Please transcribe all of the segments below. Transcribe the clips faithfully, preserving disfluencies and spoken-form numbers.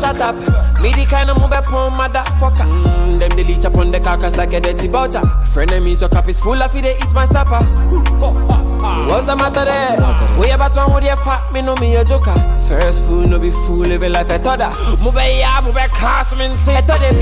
shut up. Me the kind of move upon motherfucker. Mm, them they leech upon the carcass like a dirty vulture. Frenemy so cup is full of it, they eat my supper. What's the matter there? We about one with your fat, me know me a joker. First fool, no be fool, living life a toda. Move ya, move back, cast me into a toda.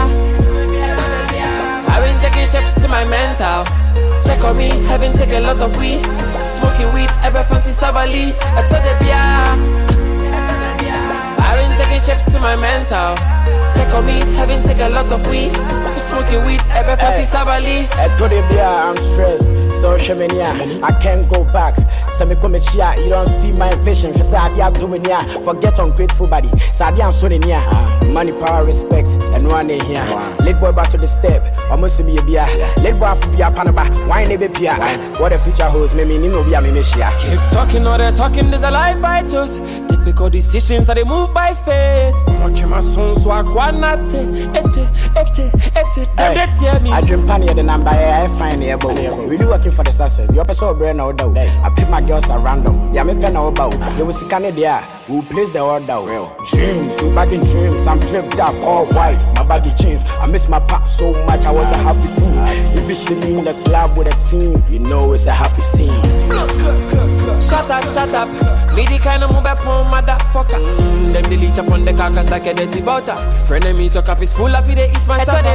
I've been taking shifts in my mental. Check on me, having taken a lot of weed. Smoking weed, ever fancy sabalis. I told the beer. I've been taking shifts in my mental. Check on me, having taken a lot of weed. Smoking weed, ever fancy sabalis. I told the beer, I'm stressed. Social media, I can't go back. Some come here, you don't see my vision. Just say I'm doing here. Forget ungrateful body. So I'm so in here. Money, power, respect, and one in here. Let boy back to the step. Almost see me a beer. Let boy for beer panaba. Why never beer? What a future holds me, me no beer, me share. Keep talking, all they're talking. There's a life I chose. Difficult decisions, so they move by faith. Watch my son, so I can't. Eche, eche, eche. Them they tear me. I dream panier the number. I find here, but really working for the success. You episode brain no doubt. I pick my girls at random. Yeah, me pen no about. You will see Canada who plays the order well. Dreams, we back in dreams. I'm tripped up, all white. My baggy jeans. I miss my pop so much. I was a happy team. If you see me in the club with a team, you know it's a happy scene. Shut up, shut up. Me the kind of move upon motherfucker. Mm, them they leech upon the carcass like a dirty vulture. Frenemy so cup is full of it, they eat my supper.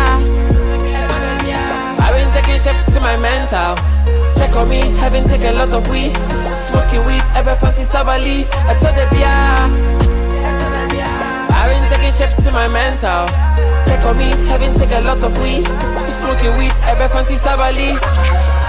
I've been taking shifts in my mental. Check on me, having taken a lot of weed. Smoking weed, ever fancy sabalis. I told the beer. I've been taking shifts in my mental. Check on me, having taken a lot of weed. Smoking weed, ever fancy sabalis.